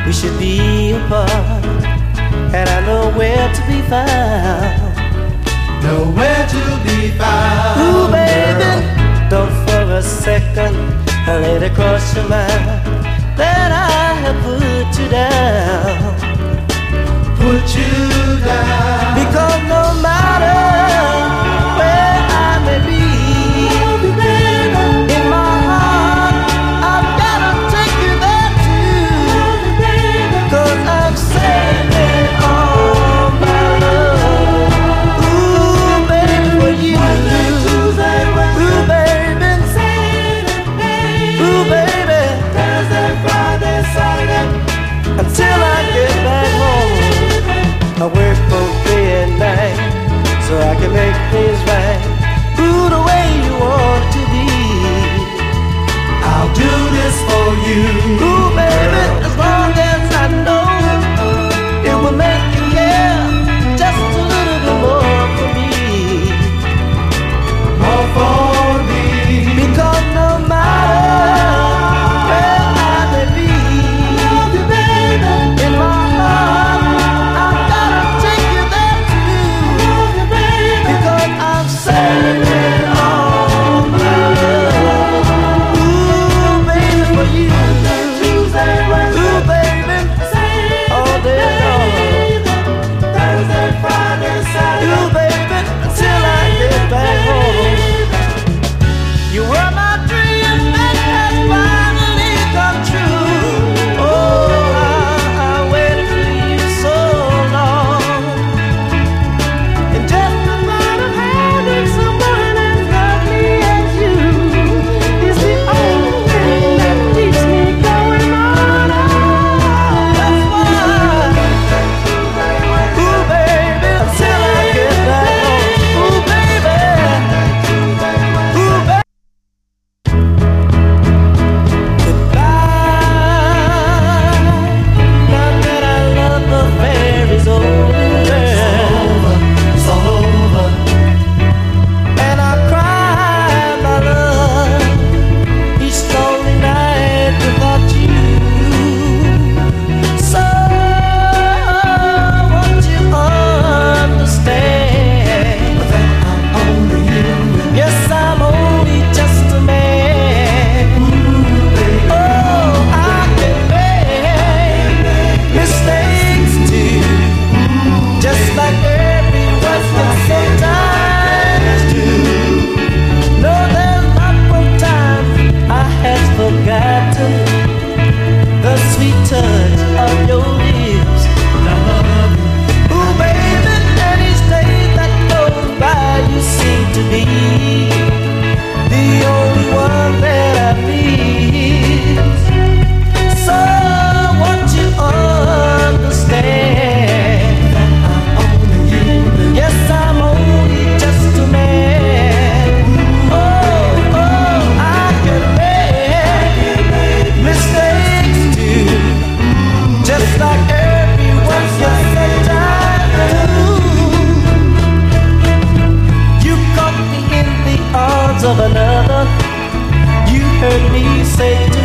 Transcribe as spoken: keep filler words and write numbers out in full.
we should be apart, and I know where to be found. Nowhere to be found. Ooh, baby, don't for a second let it cross your mind that I have put you down. Put you down. Because no matter where I may be, in my heart I've gotta take you there too. Cause I'm saving all my love. Ooh, baby, for you. Ooh, baby. Ooh, baby. Thursday, Friday, Saturday, until I get back home. I work both day and night so I can make things right. Ooh, the way you want to be. I'll do this for you. Ooh, baby, as long as I know it will make you care just a little bit more for me. More for me. Because no matter where I may be, in my heart I've gotta take you there too. Because I'm saving all my love. Ooh, baby, for you. Ooh, baby, all day long. Thursday, Friday, Saturday. Ooh, baby, until I get back home. You were my dream that has finally come true. Oh, I, I waited for you so long. And just the thought of having someone as lovely as you is the only thing that keeps me going on. That's why. Ooh, baby, until I get back home. Ooh, baby. Ooh, baby. Now that our love affair is over, It's all over. and I cry, my love, each lonely night without you. So won't you understand That I'm only human. yes, I'm only just a man. Oh, I can make mistakes too, just like everyone can sometimes do. No, there's not one time I have forgotten the sweet touch of your lips. Ooh, baby, and each day that goes by, you seem to be the only one that I need. So won't you understand? Yes, I'm only just a man. Oh, oh, I can make mistakes too, just like everyone can sometimes do. You caught me in the arms of another. You heard me say to